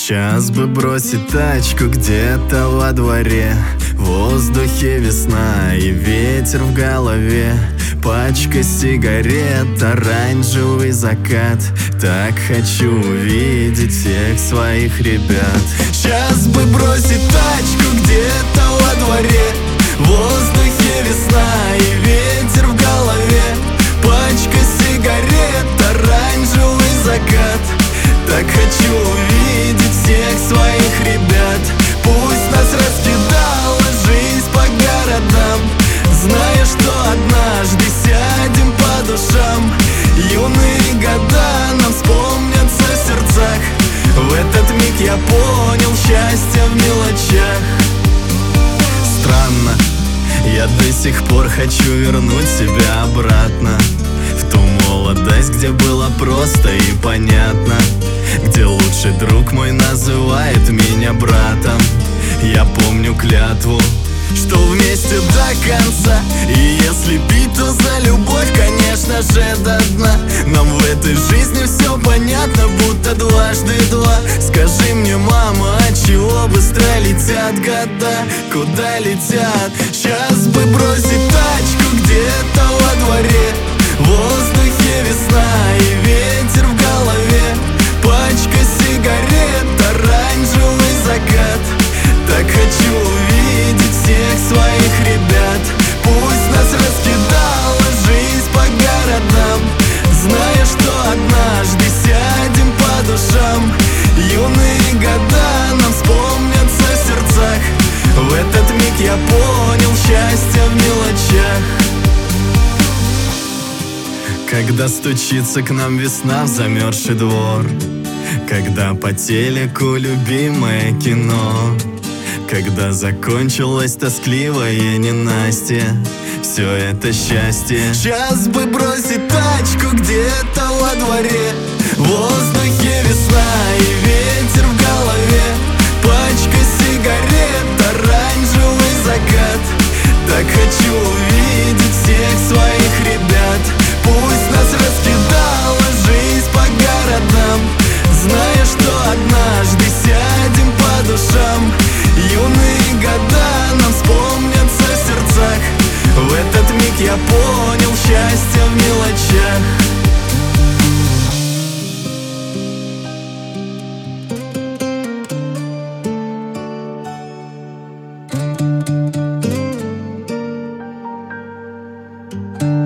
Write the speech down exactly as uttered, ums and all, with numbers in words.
Сейчас бы бросить тачку где-то во дворе. В воздухе весна и ветер в голове. Пачка сигарет, оранжевый закат. Так хочу увидеть всех своих ребят. Сейчас бы бросить тачку где-то во дворе. В воздухе весна и ветер в голове. Пачка сигарет, оранжевый закат. Так хочу увидеть всех своих ребят. Пусть нас раскидала жизнь по городам, зная, что однажды сядем по душам. Юные года нам вспомнятся в сердцах. В этот миг я понял счастье в мелочах. Странно, я до сих пор хочу вернуть себя обратно в ту молодость, где было просто и понятно, где лучший друг мой называет меня братом. Я помню клятву, что вместе до конца. И если пить, то за любовь, конечно же, до дна. Нам в этой жизни все понятно, будто дважды два. Скажи мне, мама, отчего быстро летят года? Куда летят? Сейчас бы бросить тачку где-то во дворе. В воздухе весна и ветер в голове. Пачка сигарет, оранжевый закат. Так хочу увидеть всех своих ребят. Пусть нас раскидала жизнь по городам, зная, что однажды сядем по душам. Юные года нам вспомнятся в сердцах. В этот миг я понял счастье в мелочах. Когда стучится к нам весна в замерзший двор, когда по телеку любимое кино, когда закончилось тоскливое ненастье, все это счастье. Сейчас бы бросить тачку где-то во дворе. В воздухе весна и ветер в голове. Пачка сигарет, оранжевый закат. Так хочу увидеть всех своих ребят. Пусть нас раскидала жизнь по городам, зная, что однажды сядем по душам. Юные года нам вспомнятся в сердцах. В этот миг я понял счастье в мелочах. Thank